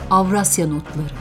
Avrasya Notları.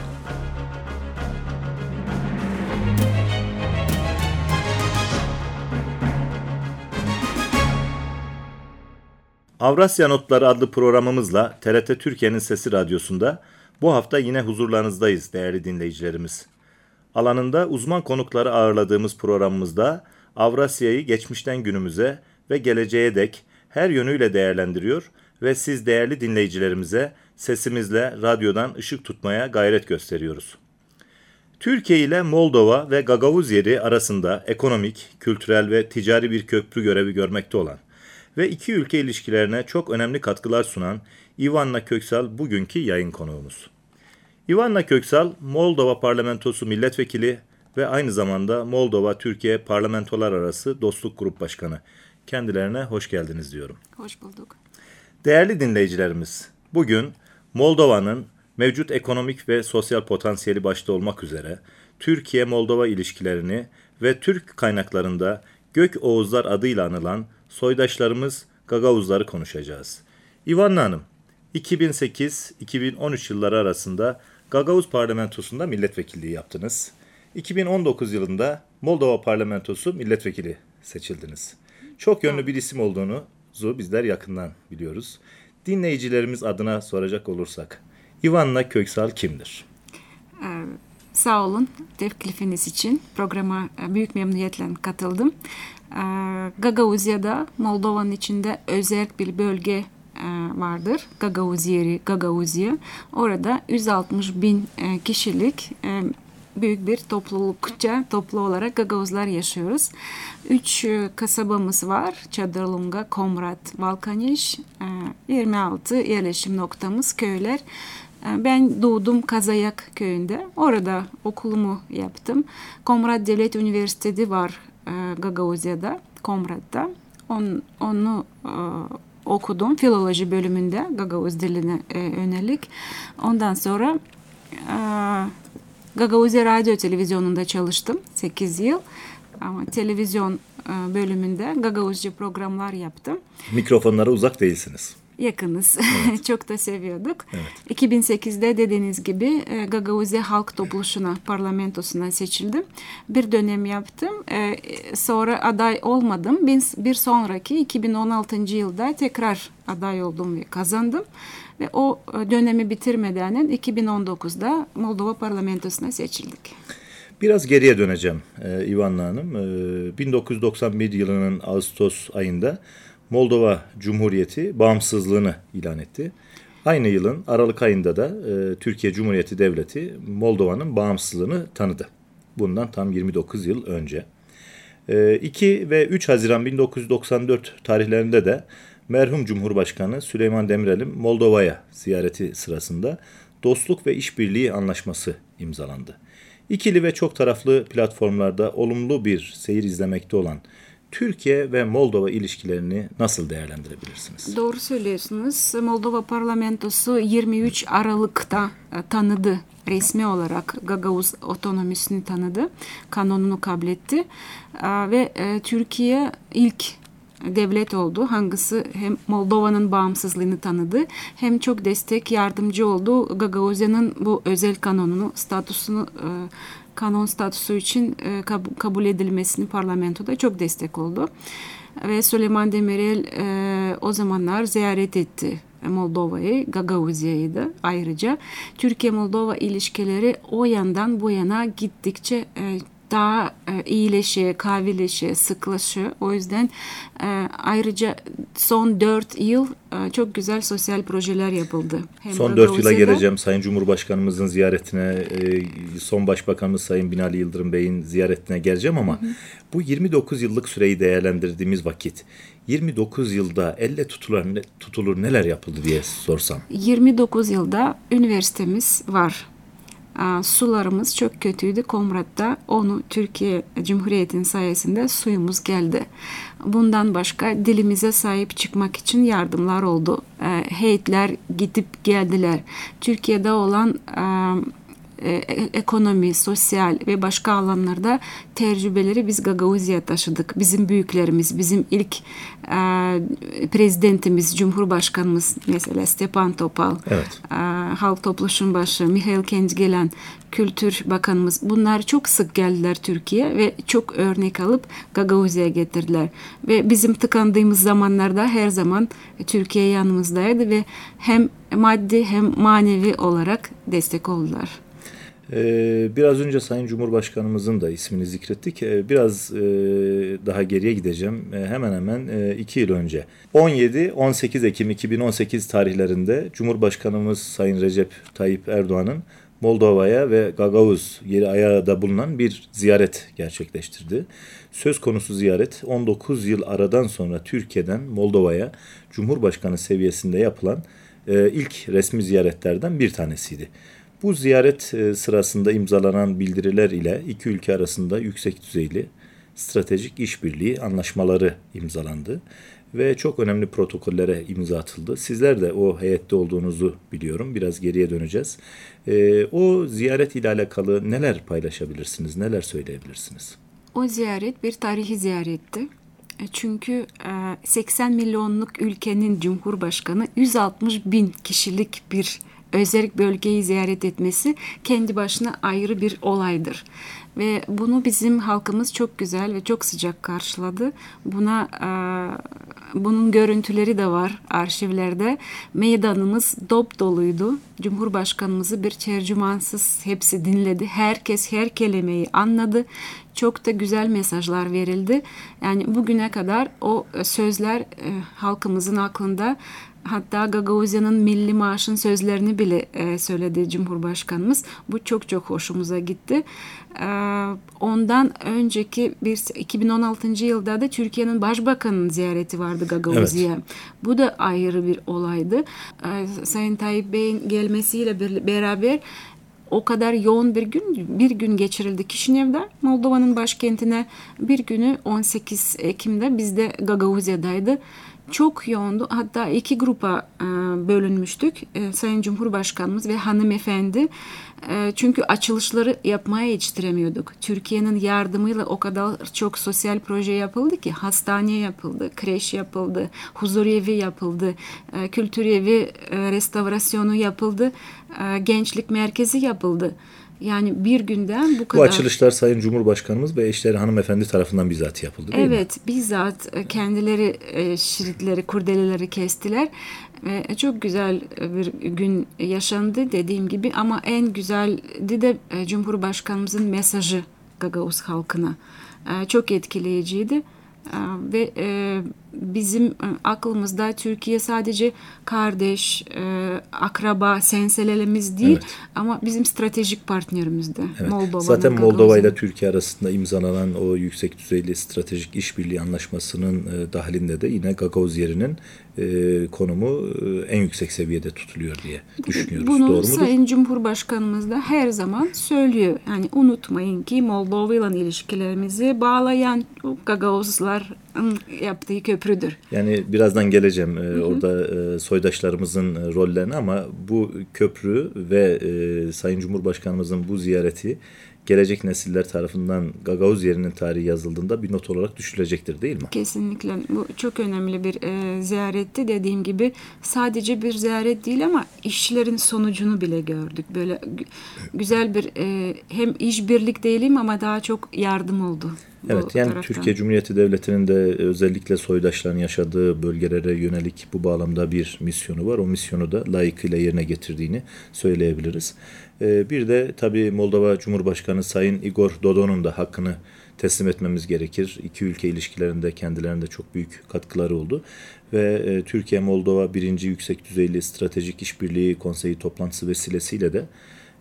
Avrasya Notları adlı programımızla TRT Türkiye'nin Sesi Radyosu'nda bu hafta yine huzurlarınızdayız değerli dinleyicilerimiz. Alanında uzman konukları ağırladığımız programımızda Avrasya'yı geçmişten günümüze ve geleceğe dek her yönüyle değerlendiriyor ve siz değerli dinleyicilerimize sesimizle radyodan ışık tutmaya gayret gösteriyoruz. Türkiye ile Moldova ve Gagavuzyeri arasında ekonomik, kültürel ve ticari bir köprü görevi görmekte olan ve iki ülke ilişkilerine çok önemli katkılar sunan Ivanna Köksal bugünkü yayın konuğumuz. Ivanna Köksal, Moldova Parlamentosu Milletvekili ve aynı zamanda Moldova-Türkiye Parlamentolar Arası Dostluk Grup Başkanı. Kendilerine hoş geldiniz diyorum. Hoş bulduk. Değerli dinleyicilerimiz, bugün Moldova'nın mevcut ekonomik ve sosyal potansiyeli başta olmak üzere Türkiye-Moldova ilişkilerini ve Türk kaynaklarında Gök Oğuzlar adıyla anılan soydaşlarımız Gagavuzları konuşacağız. Ivanna Hanım, 2008-2013 yılları arasında Gagavuz Parlamentosu'nda milletvekilliği yaptınız. 2019 yılında Moldova Parlamentosu milletvekili seçildiniz. Çok yönlü bir isim olduğunuzu bizler yakından biliyoruz. Dinleyicilerimiz adına soracak olursak, Ivanna Köksal kimdir? Sağ olun teklifiniz için. Programa büyük memnuniyetle katıldım. Gagavuzya'da Moldova'nın içinde özel bir bölge vardır. Gagavuzyeri, Gagavuzya. Orada 160 bin kişilik büyük bir toplu olarak Gagavuzlar yaşıyoruz. 3 kasabamız var. Çadırlunga, Komrat, Valkaniş, 26 yerleşim noktamız, köyler. Ben doğdum Kazayak köyünde. Orada okulumu yaptım. Komrat Devlet Üniversitesi var Gagavuzya'da, Komrat'ta. Onu okudum. Filoloji bölümünde Gagavuz diline yönelik. Ondan sonra Gagavuzya Radyo Televizyonu'nda çalıştım 8 yıl. Ama televizyon bölümünde Gagavuzca programlar yaptım. Mikrofonlara uzak değilsiniz. Yakınız. Evet. Çok da seviyorduk. Evet. 2008'de dediğiniz gibi Gagavuzya Halk Topluluğu'na, parlamentosuna seçildim. Bir dönem yaptım. Sonra aday olmadım. Bir sonraki 2016. yılda tekrar aday oldum ve kazandım. Ve o dönemi bitirmeden 2019'da Moldova parlamentosuna seçildik. Biraz geriye döneceğim Ivanna Hanım. 1991 yılının Ağustos ayında Moldova Cumhuriyeti bağımsızlığını ilan etti. Aynı yılın Aralık ayında da Türkiye Cumhuriyeti Devleti Moldova'nın bağımsızlığını tanıdı. Bundan tam 29 yıl önce. 2 ve 3 Haziran 1994 tarihlerinde de merhum Cumhurbaşkanı Süleyman Demirel'in Moldova'ya ziyareti sırasında Dostluk ve İşbirliği Anlaşması imzalandı. İkili ve çok taraflı platformlarda olumlu bir seyir izlemekte olan Türkiye ve Moldova ilişkilerini nasıl değerlendirebilirsiniz? Doğru söylüyorsunuz. Moldova Parlamentosu 23 Aralık'ta tanıdı. Resmi olarak Gagavuz otonomisini tanıdı. Kanununu kabul etti. Ve Türkiye ilk devlet oldu. Hangisi hem Moldova'nın bağımsızlığını tanıdı hem çok destek yardımcı oldu. Gagavuzya'nın bu özel kanununu, kanon statüsü için kabul edilmesini parlamentoda çok destek oldu. Ve Süleyman Demirel o zamanlar ziyaret etti Moldova'yı, Gagavuzya'yı da ayrıca. Türkiye-Moldova ilişkileri o yandan bu yana gittikçe daha iyileşiyor, kahveleşiyor, sıklaşıyor. O yüzden ayrıca son 4 yıl çok güzel sosyal projeler yapıldı. Hem son 4 yıla geleceğim. Sayın Cumhurbaşkanımızın ziyaretine, son Başbakanımız Sayın Binali Yıldırım Bey'in ziyaretine geleceğim ama bu 29 yıllık süreyi değerlendirdiğimiz vakit 29 yılda elle tutulur neler yapıldı diye sorsam. 29 yılda üniversitemiz var. Sularımız çok kötüydü Komrat'ta. Onu Türkiye Cumhuriyeti'nin sayesinde suyumuz geldi. Bundan başka dilimize sahip çıkmak için yardımlar oldu. Heyetler gidip geldiler. Türkiye'de olan ekonomi, sosyal ve başka alanlarda tecrübeleri biz Gagauzya'ya taşıdık. Bizim büyüklerimiz, bizim ilk prezidentimiz, Cumhurbaşkanımız mesela Stepan Topal, evet. Halk Topluş'un başı Mihail Kendgelen, Kültür Bakanımız, bunlar çok sık geldiler Türkiye ve çok örnek alıp Gagauzya'ya getirdiler. Ve bizim tıkandığımız zamanlarda her zaman Türkiye yanımızdaydı ve hem maddi hem manevi olarak destek oldular. Biraz önce Sayın Cumhurbaşkanımızın da ismini zikrettik. Biraz daha geriye gideceğim. Hemen hemen 2 yıl önce. 17-18 Ekim 2018 tarihlerinde Cumhurbaşkanımız Sayın Recep Tayyip Erdoğan'ın Moldova'ya ve Gagauz yeri ayağında bulunan bir ziyaret gerçekleştirdi. Söz konusu ziyaret 19 yıl aradan sonra Türkiye'den Moldova'ya Cumhurbaşkanı seviyesinde yapılan ilk resmi ziyaretlerden bir tanesiydi. Bu ziyaret sırasında imzalanan bildiriler ile iki ülke arasında yüksek düzeyli stratejik işbirliği anlaşmaları imzalandı ve çok önemli protokollere imza atıldı. Sizler de o heyette olduğunuzu biliyorum. Biraz geriye döneceğiz. O ziyaret ile alakalı neler paylaşabilirsiniz, neler söyleyebilirsiniz? O ziyaret bir tarihi ziyaretti. Çünkü 80 milyonluk ülkenin Cumhurbaşkanı 160 bin kişilik bir özel bölgeyi ziyaret etmesi kendi başına ayrı bir olaydır. Ve bunu bizim halkımız çok güzel ve çok sıcak karşıladı. Bunun görüntüleri de var arşivlerde. Meydanımız dop doluydu. Cumhurbaşkanımızı bir tercümansız hepsi dinledi. Herkes her kelimeyi anladı. Çok da güzel mesajlar verildi. Yani bugüne kadar o sözler halkımızın aklında. Hatta Gagauzya'nın milli marşın sözlerini bile söyledi Cumhurbaşkanımız. Bu çok çok hoşumuza gitti. Ondan önceki 2016. yılda da Türkiye'nin Başbakanı'nın ziyareti vardı Gagauzya'ya. Evet. Bu da ayrı bir olaydı. Sayın Tayyip Bey'in gelmesiyle beraber o kadar yoğun bir gün geçirildi Kişinev'de. Moldova'nın başkentine bir günü 18 Ekim'de biz de Gagauzya'daydı. Çok yoğundu. Hatta iki grupa bölünmüştük. Sayın Cumhurbaşkanımız ve hanımefendi. Çünkü açılışları yapmaya yetiştiremiyorduk. Türkiye'nin yardımıyla o kadar çok sosyal proje yapıldı ki hastane yapıldı, kreş yapıldı, huzurevi yapıldı, kültür evi restorasyonu yapıldı, gençlik merkezi yapıldı. Yani bir günden bu kadar. Bu açılışlar Sayın Cumhurbaşkanımız ve eşleri hanımefendi tarafından bizzat yapıldı değil mi? Evet, bizzat kendileri şeritleri, kurdeleleri kestiler. Çok güzel bir gün yaşandı dediğim gibi ama en güzeldi de Cumhurbaşkanımızın mesajı Gagauz halkına. Çok etkileyiciydi. Ve bizim aklımızda Türkiye sadece kardeş, akraba, senselerimiz değil, evet, ama bizim stratejik partnerimizdi. Evet. Zaten Moldova ile Türkiye arasında imzalanan o yüksek düzeyli stratejik işbirliği anlaşmasının dahilinde de yine Gagauz yerinin konumu en yüksek seviyede tutuluyor diye düşünüyoruz. Bunu doğru mudur? Sayın Cumhurbaşkanımız da her zaman söylüyor. Yani unutmayın ki Moldova ile ilişkilerimizi bağlayan Gagauzların yaptığı köprüdür. Yani birazdan geleceğim orada soydaşlarımızın rollerine ama bu köprü ve Sayın Cumhurbaşkanımızın bu ziyareti gelecek nesiller tarafından Gagauz yerinin tarihi yazıldığında bir not olarak düşülecektir değil mi? Kesinlikle. Bu çok önemli bir ziyaretti. Dediğim gibi sadece bir ziyaret değil ama işçilerin sonucunu bile gördük. Böyle güzel bir hem işbirlik değilim ama daha çok yardım oldu. Evet, yani taraftan. Türkiye Cumhuriyeti Devleti'nin de özellikle soydaşların yaşadığı bölgelere yönelik bu bağlamda bir misyonu var. O misyonu da layıkıyla yerine getirdiğini söyleyebiliriz. Bir de tabii Moldova Cumhurbaşkanı Sayın Igor Dodon'un da hakkını teslim etmemiz gerekir. İki ülke ilişkilerinde kendilerinde çok büyük katkıları oldu. Ve Türkiye-Moldova 1. Yüksek Düzeyli Stratejik İşbirliği Konseyi toplantısı vesilesiyle de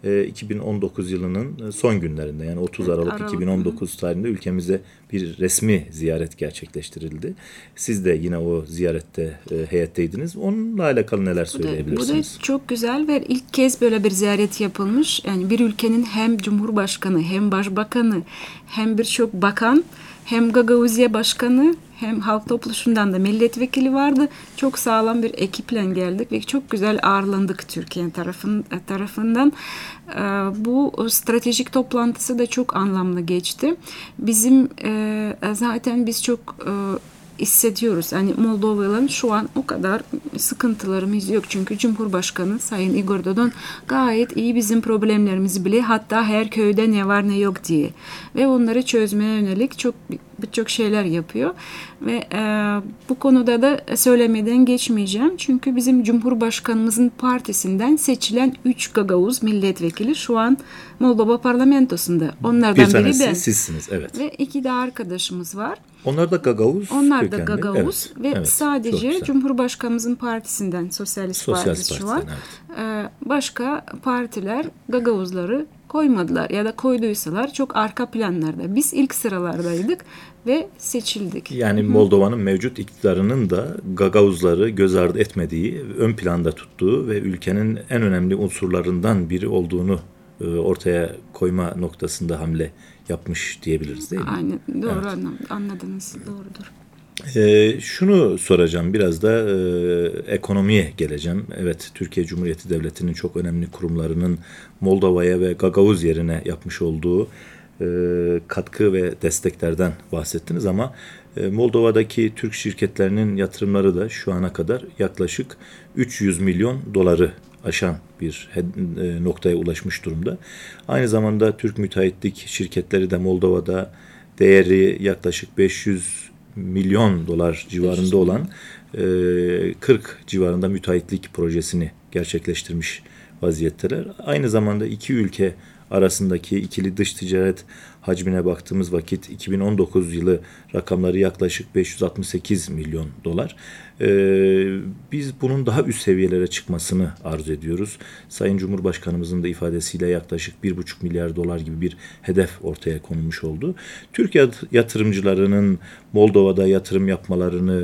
2019 yılının son günlerinde yani 30 Aralık 2019 tarihinde ülkemize bir resmi ziyaret gerçekleştirildi. Siz de yine o ziyarette heyetteydiniz. Onunla alakalı neler söyleyebilirsiniz? Bu da çok güzel ve ilk kez böyle bir ziyaret yapılmış. Yani bir ülkenin hem Cumhurbaşkanı hem Başbakanı hem birçok bakan hem Gagauzya Başkanı hem halk topluluğundan da milletvekili vardı. Çok sağlam bir ekiple geldik ve çok güzel ağırlandık Türkiye tarafından. Bu stratejik toplantısı da çok anlamlı geçti. Bizim zaten biz çok hissediyoruz. Yani Moldova'nın şu an o kadar sıkıntılarımız yok. Çünkü Cumhurbaşkanı Sayın Igor Dodon gayet iyi bizim problemlerimizi bile, hatta her köyde ne var ne yok diye. Ve onları çözmeye yönelik birçok şeyler yapıyor. Ve bu konuda da söylemeden geçmeyeceğim. Çünkü bizim Cumhurbaşkanımızın partisinden seçilen 3 Gagavuz milletvekili şu an Moldova parlamentosunda. Onlardan bir tanesi biri ben. Sizsiniz, evet. Ve 2 de arkadaşımız var. Onlar da Gagavuz. Onlar da Gagavuz evet, ve sadece Cumhurbaşkanımızın partisinden Sosyalist Partisi şu an. Evet. Başka partiler Gagavuzları koymadılar ya da koyduysalar çok arka planlarda. Biz ilk sıralardaydık ve seçildik. Yani Moldova'nın mevcut iktidarının da Gagavuzları göz ardı etmediği, ön planda tuttuğu ve ülkenin en önemli unsurlarından biri olduğunu ortaya koyma noktasında hamle yapmış diyebiliriz, değil mi? Aynen, doğru, evet. Anladınız, doğrudur. Şunu soracağım, biraz da ekonomiye geleceğim. Evet, Türkiye Cumhuriyeti Devleti'nin çok önemli kurumlarının Moldova'ya ve Gagavuz yerine yapmış olduğu katkı ve desteklerden bahsettiniz ama Moldova'daki Türk şirketlerinin yatırımları da şu ana kadar yaklaşık 300 milyon doları aşan bir noktaya ulaşmış durumda. Aynı zamanda Türk müteahhitlik şirketleri de Moldova'da değeri yaklaşık 500 milyon dolar civarında olan 40 civarında müteahhitlik projesini gerçekleştirmiş vaziyetteler. Aynı zamanda iki ülke arasındaki ikili dış ticaret hacmine baktığımız vakit 2019 yılı rakamları yaklaşık 568 milyon dolar. Biz bunun daha üst seviyelere çıkmasını arzu ediyoruz. Sayın Cumhurbaşkanımızın da ifadesiyle yaklaşık 1,5 milyar dolar gibi bir hedef ortaya konulmuş oldu. Türk yatırımcılarının Moldova'da yatırım yapmalarını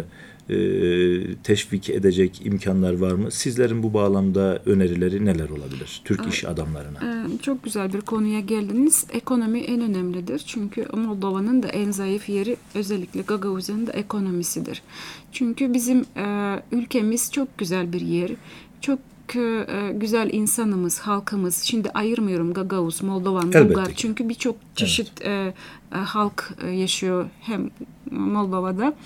teşvik edecek imkanlar var mı? Sizlerin bu bağlamda önerileri neler olabilir Türk iş adamlarına? Çok güzel bir konuya geldiniz. Ekonomi en önemlidir. Çünkü Moldova'nın da en zayıf yeri özellikle Gagavuzya'nın da ekonomisidir. Çünkü bizim ülkemiz çok güzel bir yer. Çok güzel insanımız, halkımız. Şimdi ayırmıyorum Gagavuz, Moldovan, Bulgar. Çünkü birçok çeşit halk yaşıyor hem Moldova'da.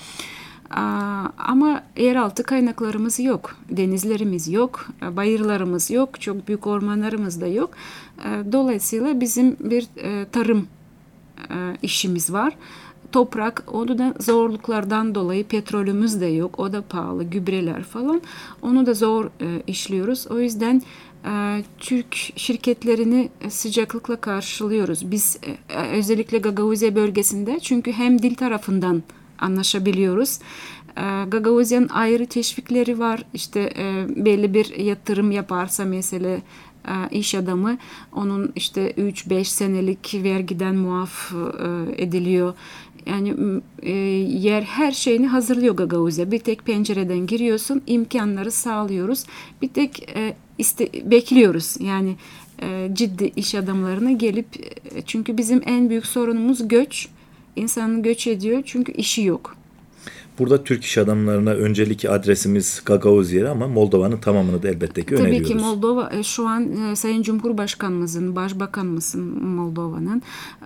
Ama yeraltı kaynaklarımız yok, denizlerimiz yok, bayırlarımız yok, çok büyük ormanlarımız da yok. Dolayısıyla bizim bir tarım işimiz var. Toprak, onu da zorluklardan dolayı petrolümüz de yok, o da pahalı, gübreler falan. Onu da zor işliyoruz. O yüzden Türk şirketlerini sıcaklıkla karşılıyoruz. Biz özellikle Gagavuzya bölgesinde, çünkü hem dil tarafından anlaşabiliyoruz. Gagavuzya'nın ayrı teşvikleri var. İşte belli bir yatırım yaparsa mesela iş adamı, onun işte 3-5 senelik vergiden muaf ediliyor. Yani yer her şeyini hazırlıyor Gagavuzya. Bir tek pencereden giriyorsun, imkanları sağlıyoruz. Bir tek bekliyoruz. Yani ciddi iş adamlarına gelip, çünkü bizim en büyük sorunumuz göç. İnsanın göç ediyor çünkü işi yok. Burada Türk iş adamlarına öncelik adresimiz Gagavuz yeri ama Moldova'nın tamamını da elbette ki öneriyoruz. Tabii ki Moldova şu an Sayın Cumhurbaşkanımızın, Başbakanımızın Moldova'nın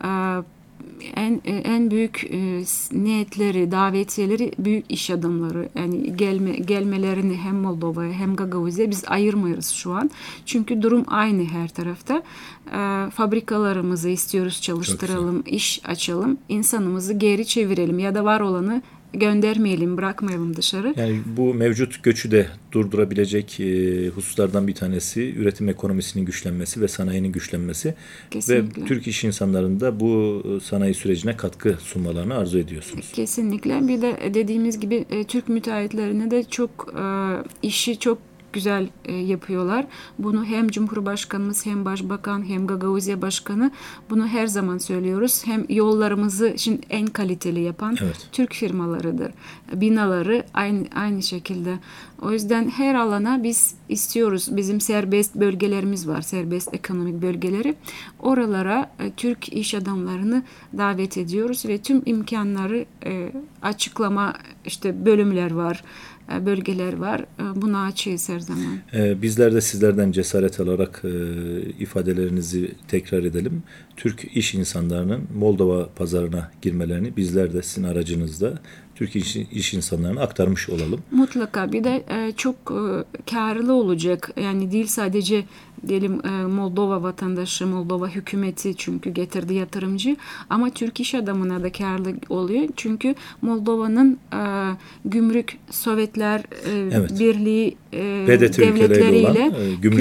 en büyük niyetleri, davetiyeleri büyük iş adamları. Yani gelmelerini hem Moldova'ya hem Gagavuz'a biz ayırmıyoruz şu an. Çünkü durum aynı her tarafta. Fabrikalarımızı istiyoruz çalıştıralım, iş açalım, insanımızı geri çevirelim ya da var olanı göndermeyelim, bırakmayalım dışarı. Yani bu mevcut göçü de durdurabilecek hususlardan bir tanesi üretim ekonomisinin güçlenmesi ve sanayinin güçlenmesi. Kesinlikle. Ve Türk iş insanlarının da bu sanayi sürecine katkı sunmalarını arzu ediyorsunuz. Kesinlikle. Bir de dediğimiz gibi Türk müteahhitlerine de çok işi çok çok güzel yapıyorlar. Bunu hem Cumhurbaşkanımız hem Başbakan hem Gagauzya Başkanı bunu her zaman söylüyoruz. Hem yollarımızı şimdi en kaliteli yapan Türk firmalarıdır. Binaları aynı şekilde. O yüzden her alana biz istiyoruz. Bizim serbest bölgelerimiz var. Serbest ekonomik bölgeleri. Oralara Türk iş adamlarını davet ediyoruz ve tüm imkanları açıklama bölümler var, bölgeler var. Buna açığız her zaman. Bizler de sizlerden cesaret alarak ifadelerinizi tekrar edelim. Türk iş insanlarının Moldova pazarına girmelerini bizler de sizin aracınızda Türk iş insanlarına aktarmış olalım. Mutlaka. Bir de çok karlı olacak. Yani değil sadece diyelim Moldova vatandaşı, Moldova hükümeti çünkü getirdi yatırımcı ama Türk iş adamına da karlı oluyor. Çünkü Moldova'nın gümrük Sovyetler Birliği devletleriyle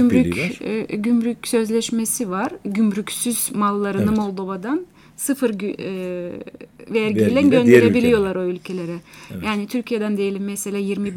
gümrük sözleşmesi var. Gümrüksüz mallarını Moldova'dan sıfır vergiyle gönderebiliyorlar o ülkelere. Evet. Yani Türkiye'den diyelim mesela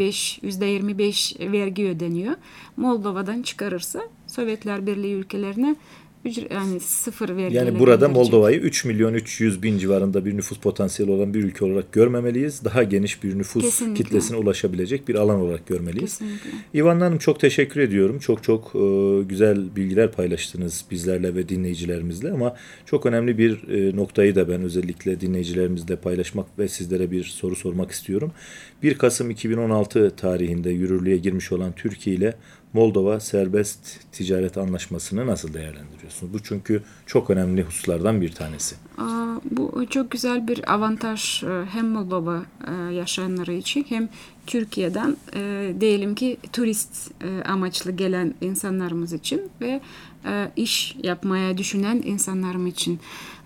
%25 vergi ödeniyor. Moldova'dan çıkarırsa Sovyetler Birliği ülkelerine yani sıfır vergiyle Yani burada Moldova'yı 3.300.000 civarında bir nüfus potansiyeli olan bir ülke olarak görmemeliyiz. Daha geniş bir nüfus kitlesine ulaşabilecek bir alan olarak görmeliyiz. Kesinlikle. İvan Hanım çok teşekkür ediyorum. Çok güzel bilgiler paylaştınız bizlerle ve dinleyicilerimizle ama çok önemli bir noktayı da ben özellikle dinleyicilerimizle paylaşmak ve sizlere bir soru sormak istiyorum. 1 Kasım 2016 tarihinde yürürlüğe girmiş olan Türkiye ile Moldova serbest ticaret anlaşmasını nasıl değerlendiriyorsunuz? Bu çünkü çok önemli hususlardan bir tanesi. Bu çok güzel bir avantaj hem Moldova yaşayanları için hem Türkiye'den diyelim ki turist amaçlı gelen insanlarımız için ve iş yapmaya düşünen insanlarım için.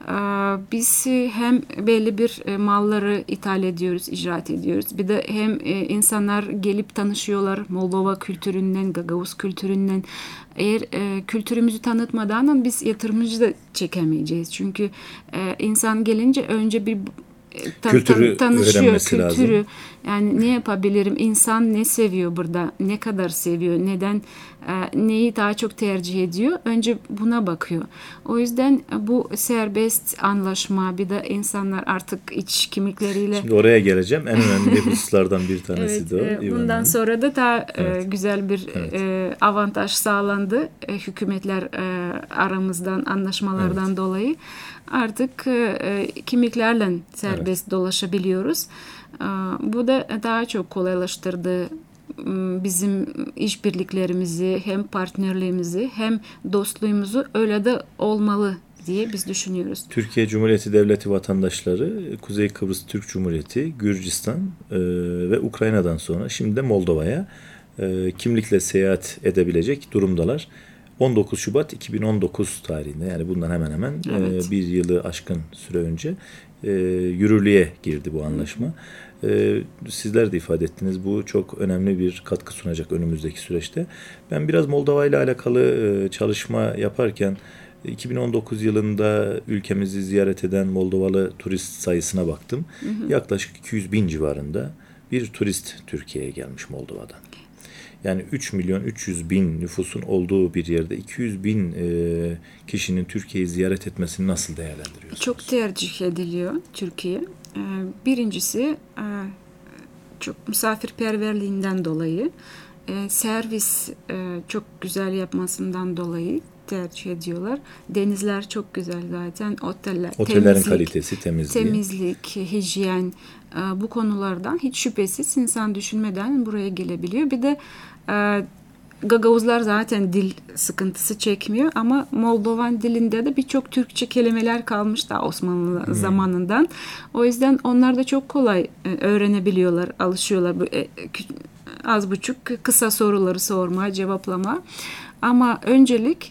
Biz hem belli bir malları ithal ediyoruz, icraat ediyoruz. Bir de hem insanlar gelip tanışıyorlar Moldova kültüründen, Gagauz kültüründen. Eğer kültürümüzü tanıtmadan biz yatırımcı da çekemeyeceğiz. Çünkü insan gelince önce bir tanışıyor kültürü. Lazım. Yani ne yapabilirim? İnsan ne seviyor burada? Ne kadar seviyor? Neden? Neyi daha çok tercih ediyor? Önce buna bakıyor. O yüzden bu serbest anlaşma bir de insanlar artık iç kimlikleriyle... Şimdi oraya geleceğim. En önemli hususlardan bir tanesi de o. Bundan sonra da daha güzel bir avantaj sağlandı. Hükümetler aramızdan anlaşmalardan dolayı. Artık kimliklerle serbest dolaşabiliyoruz. Bu da daha çok kolaylaştırdı bizim işbirliklerimizi, hem partnerliğimizi hem dostluğumuzu öyle de olmalı diye biz düşünüyoruz. Türkiye Cumhuriyeti Devleti vatandaşları Kuzey Kıbrıs Türk Cumhuriyeti, Gürcistan ve Ukrayna'dan sonra şimdi de Moldova'ya kimlikle seyahat edebilecek durumdalar. 19 Şubat 2019 tarihinde yani bundan hemen hemen bir yılı aşkın süre önce yürürlüğe girdi bu anlaşma. Sizler de ifade ettiniz. Bu çok önemli bir katkı sunacak önümüzdeki süreçte. Ben biraz Moldova ile alakalı çalışma yaparken 2019 yılında ülkemizi ziyaret eden Moldovalı turist sayısına baktım. Yaklaşık 200.000 civarında bir turist Türkiye'ye gelmiş Moldova'dan. Yani 3.300.000 nüfusun olduğu bir yerde 200.000 kişinin Türkiye'yi ziyaret etmesini nasıl değerlendiriyorsunuz? Çok tercih ediliyor Türkiye. Birincisi çok misafirperverliğinden dolayı, servis çok güzel yapmasından dolayı tercih ediyorlar. Denizler çok güzel zaten. Otellerin kalitesi, temizlik, hijyen bu konulardan hiç şüphesiz insan düşünmeden buraya gelebiliyor. Bir de Gagauzlar zaten dil sıkıntısı çekmiyor ama Moldovan dilinde de birçok Türkçe kelimeler kalmış da Osmanlı zamanından. O yüzden onlar da çok kolay öğrenebiliyorlar, alışıyorlar. Az buçuk kısa soruları sorma, cevaplama. Ama öncelik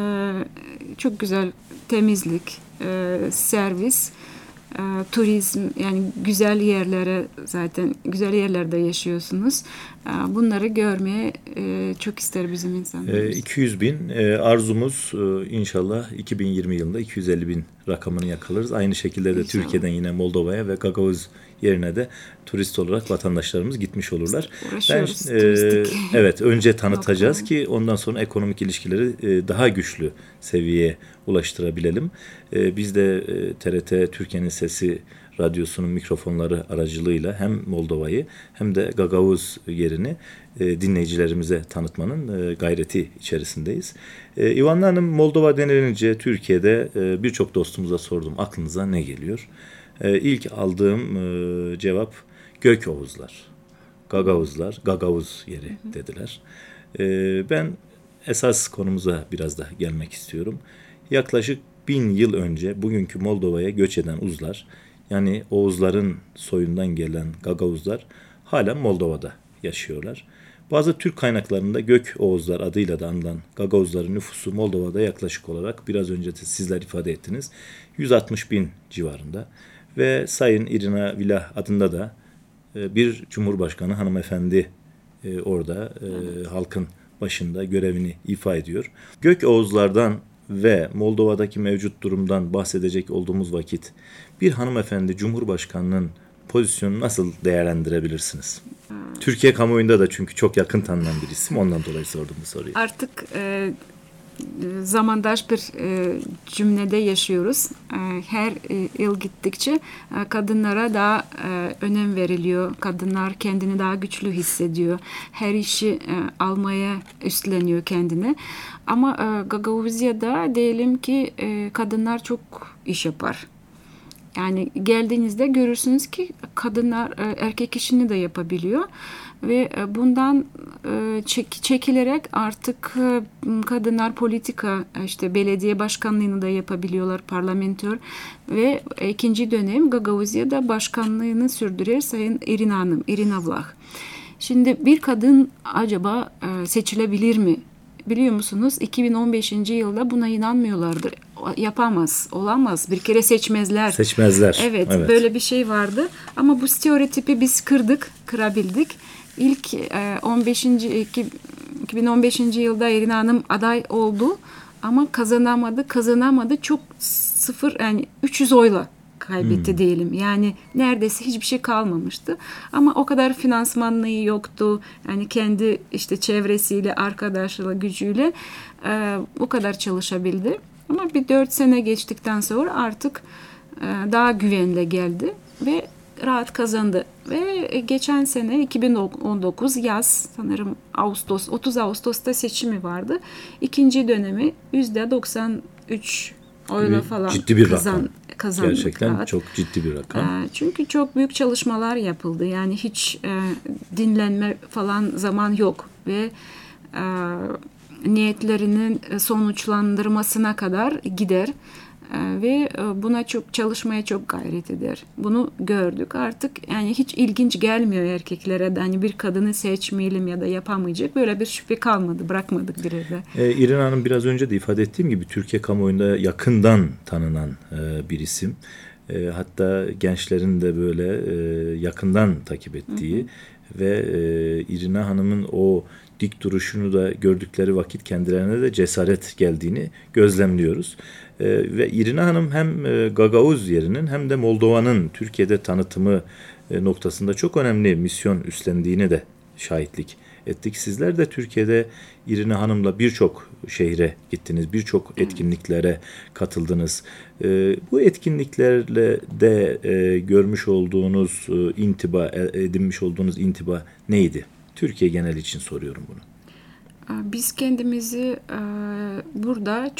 çok güzel temizlik, servis, turizm, yani güzel yerlere, zaten güzel yerlerde yaşıyorsunuz. Bunları görmeye çok ister bizim insanlarımız. 200.000 arzumuz inşallah 2020 yılında 250.000 rakamını yakalarız. Aynı şekilde de İnşallah. Türkiye'den yine Moldova'ya ve Gagavuz yerine de turist olarak vatandaşlarımız gitmiş olurlar. Uğraşıyoruz, turistik. Evet, önce tanıtacağız ki ondan sonra ekonomik ilişkileri daha güçlü seviyeye ulaştırabilelim. Biz de TRT Türkiye'nin Sesi Radyosu'nun mikrofonları aracılığıyla hem Moldova'yı hem de Gagavuz yerini dinleyicilerimize tanıtmanın gayreti içerisindeyiz. İvanna Hanım, Moldova denilince Türkiye'de birçok dostumuza sordum. Aklınıza ne geliyor? İlk aldığım cevap Gökoğuzlar, Gagavuzlar, Gagavuz yeri dediler. Ben esas konumuza biraz da gelmek istiyorum. Yaklaşık 1000 yıl önce bugünkü Moldova'ya göç eden Uzlar, yani Oğuzların soyundan gelen Gagavuzlar halen Moldova'da yaşıyorlar. Bazı Türk kaynaklarında Gök Oğuzlar adıyla da anılan Gagavuzların nüfusu Moldova'da yaklaşık olarak biraz önce de sizler ifade ettiniz 160 bin civarında. Ve Sayın Irina Vilah adında da bir Cumhurbaşkanı hanımefendi orada halkın başında görevini ifa ediyor. Gök Oğuzlardan ve Moldova'daki mevcut durumdan bahsedecek olduğumuz vakit bir hanımefendi Cumhurbaşkanı'nın pozisyonunu nasıl değerlendirebilirsiniz? Türkiye kamuoyunda da çünkü çok yakın tanınan bir isim, ondan dolayı sordum bu soruyu. Artık zamandaş bir cümlede yaşıyoruz. Her yıl gittikçe kadınlara daha önem veriliyor. Kadınlar kendini daha güçlü hissediyor. Her işi almaya üstleniyor kendine. Ama Gagavuzya'da diyelim ki kadınlar çok iş yapar. Yani geldiğinizde görürsünüz ki kadınlar erkek işini de yapabiliyor ve bundan çekilerek artık kadınlar politika, işte belediye başkanlığını da yapabiliyorlar, parlamentör ve ikinci dönem Gagavuzya'da başkanlığını sürdürür Sayın Irina Hanım, Irina Vlah. Şimdi bir kadın acaba seçilebilir mi? Biliyor musunuz 2015. yılda buna inanmıyorlardı. Yapamaz, olamaz. Bir kere seçmezler. Seçmezler. Evet, böyle bir şey vardı. Ama bu stereotipi biz kırabildik. İlk 2015. yılda Irina Hanım aday oldu ama kazanamadı. Çok yani 300 oyla kaybetti diyelim. Yani neredeyse hiçbir şey kalmamıştı. Ama o kadar finansmanlığı yoktu. Yani kendi işte çevresiyle, arkadaşıyla, gücüyle o kadar çalışabildi. Ama bir 4 sene geçtikten sonra artık daha güvenle geldi ve rahat kazandı. Ve geçen sene 2019 yaz sanırım 30 Ağustos'ta seçimi vardı. İkinci dönemi %93 oyla falan ciddi bir rakam. Kazandı. Gerçekten rahat. çok ciddi bir rakam. Çünkü çok büyük çalışmalar yapıldı. Yani hiç dinlenme falan zaman yok ve niyetlerinin sonuçlandırmasına kadar gider ve buna çok çalışmaya çok gayret eder. Bunu gördük artık, yani hiç ilginç gelmiyor erkeklere de hani bir kadını seçmeyelim ya da yapamayacak, böyle bir şüphe kalmadı, bırakmadık bir yerde. İrina Hanım, biraz önce de ifade ettiğim gibi Türkiye kamuoyunda yakından tanınan bir isim. Hatta gençlerin de böyle yakından takip ettiği ve İrina Hanım'ın o dik duruşunu da gördükleri vakit kendilerine de cesaret geldiğini gözlemliyoruz. Ve İrina Hanım hem Gagavuz yerinin hem de Moldova'nın Türkiye'de tanıtımı noktasında çok önemli misyon üstlendiğine de şahitlik ettik. Sizler de Türkiye'de İrina Hanım'la birçok şehre gittiniz, birçok etkinliklere katıldınız. Bu etkinliklerle de görmüş olduğunuz edinmiş olduğunuz intiba neydi? Türkiye genel için soruyorum bunu. Biz kendimizi burada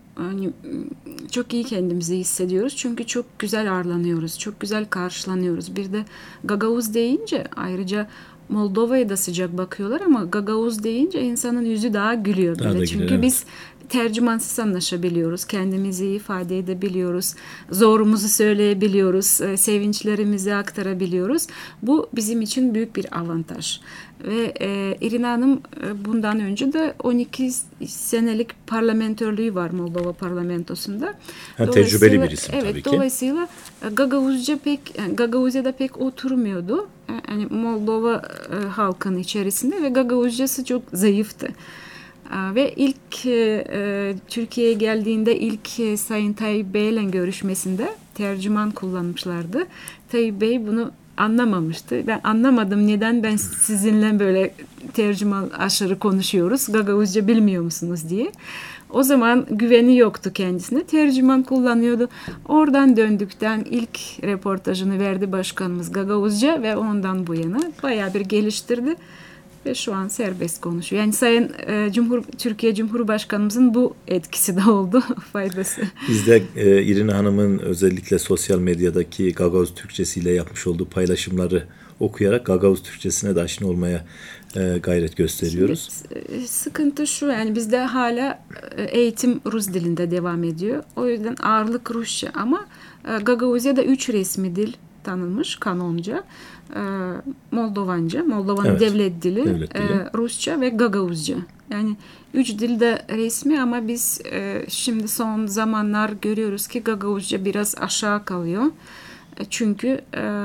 çok iyi kendimizi hissediyoruz. Çünkü çok güzel ağırlanıyoruz, çok güzel karşılanıyoruz. Bir de Gagavuz deyince ayrıca Moldova'ya da sıcak bakıyorlar ama Gagavuz deyince insanın yüzü daha gülüyor. Daha da Çünkü güler, biz tercümansız anlaşabiliyoruz. Kendimizi ifade edebiliyoruz. Zorumuzu söyleyebiliyoruz. Sevinçlerimizi aktarabiliyoruz. Bu bizim için büyük bir avantaj. Ve Irina Hanım bundan önce de 12 senelik parlamentörlüğü var Moldova parlamentosunda. Tecrübeli bir isim tabii ki. Dolayısıyla Gagavuzya'da pek oturmuyordu. Yani Moldova halkının içerisinde ve Gagavuzcası çok zayıftı. Ve ilk Türkiye'ye geldiğinde ilk Sayın Tayyip Bey'le görüşmesinde tercüman kullanmışlardı. Tayyip Bey bunu anlamamıştı. Ben anlamadım, neden ben sizinle böyle tercüman aşırı konuşuyoruz, Gagavuzca bilmiyor musunuz diye. O zaman güveni yoktu kendisine. Tercüman kullanıyordu. Oradan döndükten ilk reportajını verdi başkanımız Gagavuzca ve ondan bu yana bayağı bir geliştirdi. Ve şu an serbest konuşuyor. Yani Sayın Türkiye Cumhurbaşkanımızın bu etkisi de oldu, faydası. Biz de İrina Hanım'ın özellikle sosyal medyadaki Gagavuz Türkçesiyle yapmış olduğu paylaşımları okuyarak Gagavuz Türkçesine de aşina olmaya gayret gösteriyoruz. Şimdi, sıkıntı şu, yani bizde hala eğitim Rus dilinde devam ediyor. O yüzden ağırlık Rusça ama Gagavuzya'da 3 resmi dil tanınmış kanonca. Moldovanca, Moldova'nın devlet dili, Rusça ve Gagavuzca. Yani 3 dil de resmi ama biz şimdi son zamanlar görüyoruz ki Gagavuzca biraz aşağı kalıyor. Çünkü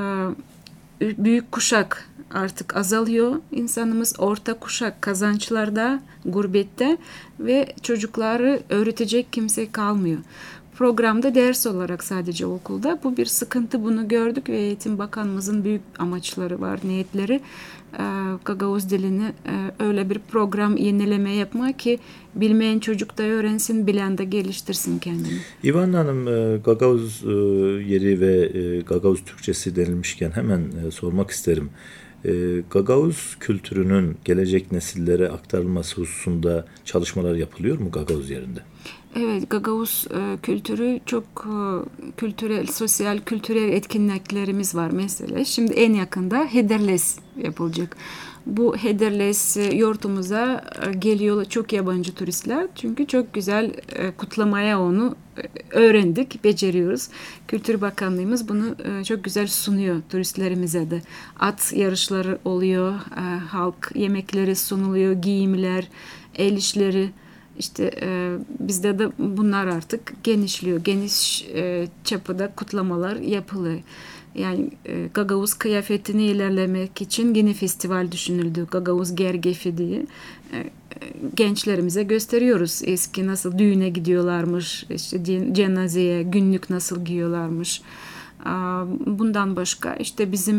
büyük kuşak artık azalıyor. İnsanımız orta kuşak kazançlarda, gurbette ve çocukları öğretecek kimse kalmıyor. Programda ders olarak sadece okulda. Bu bir sıkıntı, bunu gördük ve Eğitim Bakanımızın büyük amaçları var, niyetleri. Gagavuz dilini öyle bir program yenileme yapmak ki bilmeyen çocuk da öğrensin, bilen de geliştirsin kendini. İvana Hanım, Gagavuz yeri ve Gagavuz Türkçesi denilmişken hemen sormak isterim. Gagavuz kültürünün gelecek nesillere aktarılması hususunda çalışmalar yapılıyor mu Gagavuz yerinde? Evet, Gagavuz kültürü çok kültürel, sosyal, kültürel etkinliklerimiz var mesela. Şimdi en yakında Hederles yapılacak. Bu Hederles yurtumuza geliyor çok yabancı turistler. Çünkü çok güzel kutlamaya onu öğrendik, beceriyoruz. Kültür Bakanlığımız bunu çok güzel sunuyor turistlerimize de. At yarışları oluyor, halk yemekleri sunuluyor, giyimler, el işleri. İşte bizde de bunlar artık genişliyor. Geniş çapında kutlamalar yapılıyor. Yani Gagavuz kıyafetini ilerlemek için yeni festival düşünüldü. Gagavuz Gergefi diye. Gençlerimize gösteriyoruz. Eski nasıl düğüne gidiyorlarmış, işte cenazeye, günlük nasıl giyiyorlarmış. Bundan başka işte bizim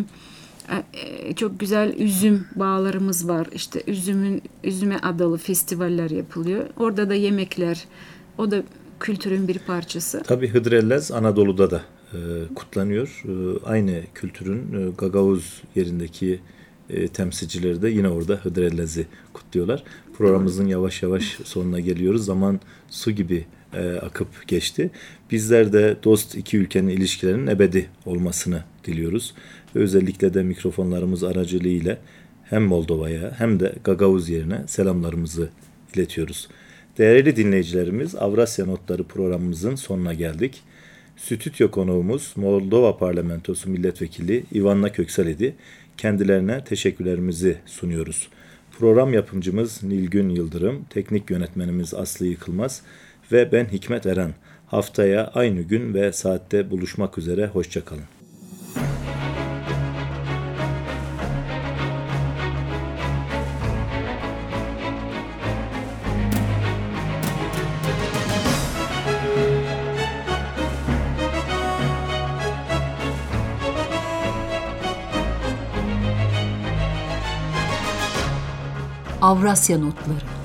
çok güzel üzüm bağlarımız var. İşte üzüme adalı festivaller yapılıyor. Orada da yemekler, o da kültürün bir parçası. Tabii Hıdrellez Anadolu'da da kutlanıyor. Aynı kültürün Gagavuz yerindeki temsilcileri de yine orada Hıdrellez'i kutluyorlar. Programımızın yavaş yavaş sonuna geliyoruz. Zaman su gibi akıp geçti. Bizler de dost iki ülkenin ilişkilerinin ebedi olmasını diliyoruz. Ve özellikle de mikrofonlarımız aracılığıyla hem Moldova'ya hem de Gagavuz yerine selamlarımızı iletiyoruz. Değerli dinleyicilerimiz, Avrasya Notları programımızın sonuna geldik. Stüdyo konuğumuz Moldova Parlamentosu Milletvekili Ivana Köksal idi. Kendilerine teşekkürlerimizi sunuyoruz. Program yapımcımız Nilgün Yıldırım, teknik yönetmenimiz Aslı Yıkılmaz ve ben Hikmet Eren. Haftaya aynı gün ve saatte buluşmak üzere, hoşça kalın. Avrasya Notları.